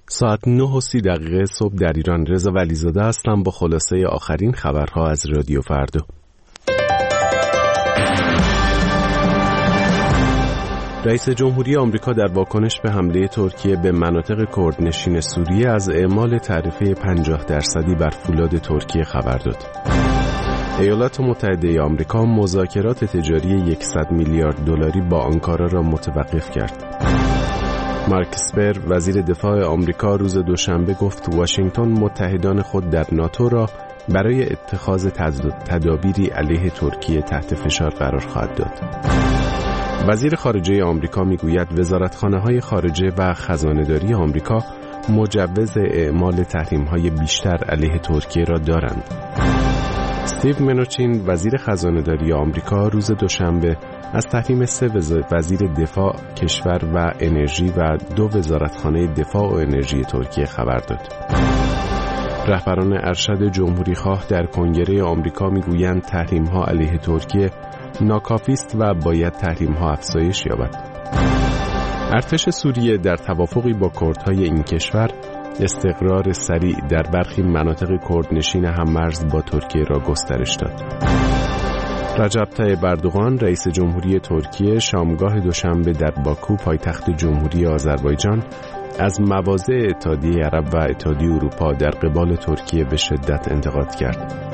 ساعت 9:30 صبح در ایران. رضا ولیزاده هستم با خلاصه آخرین خبرها از رادیو فردا. رئیس جمهوری آمریکا در واکنش به حمله ترکیه به مناطق کردنشین سوریه از اعمال تعرفه 50% بر فولاد ترکیه خبر داد. ایالات متحده آمریکا مذاکرات تجاری 100 میلیارد دلاری با آنکارا را متوقف کرد. مارک اسپر وزیر دفاع آمریکا روز دوشنبه گفت واشنگتن متحدان خود در ناتو را برای اتخاذ تدابیری علیه ترکیه تحت فشار قرار خواهد داد. وزیر خارجه آمریکا میگوید وزارتخانه‌های خارجه و خزانه‌داری آمریکا مجوز اعمال تحریم‌های بیشتر علیه ترکیه را دارند. استیو منوچین وزیر خزانه‌داری آمریکا روز دوشنبه از تحریم 3 وزیر دفاع کشور و انرژی و 2 وزارتخانه دفاع و انرژی ترکیه خبر داد. رهبران ارشد جمهوری خواه در کنگره آمریکا میگویند تحریم‌ها علیه ترکیه ناکافی است و باید تحریم‌ها افزایش یابد. ارتش سوریه در توافقی با کردهای این کشور استقرار سریع در برخی مناطق کردنشین هم‌مرز با ترکیه را گسترش داد. رجب طیب اردوغان رئیس جمهوری ترکیه شامگاه دوشنبه در باکو پایتخت جمهوری آذربایجان از مواضع اتحادیه عرب و اتحادیه اروپا در قبال ترکیه به شدت انتقاد کرد.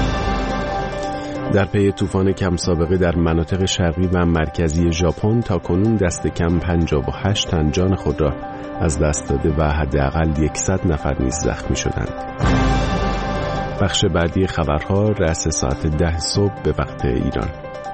در پی طوفان کم سابقه در مناطق شرقی و مرکزی ژاپن تاکنون دست کم 58 تن جان خود را از دست داده و حداقل 100 نفر نیز زخمی شدند. بخش بعدی خبرها رأس ساعت 10 صبح به وقت ایران.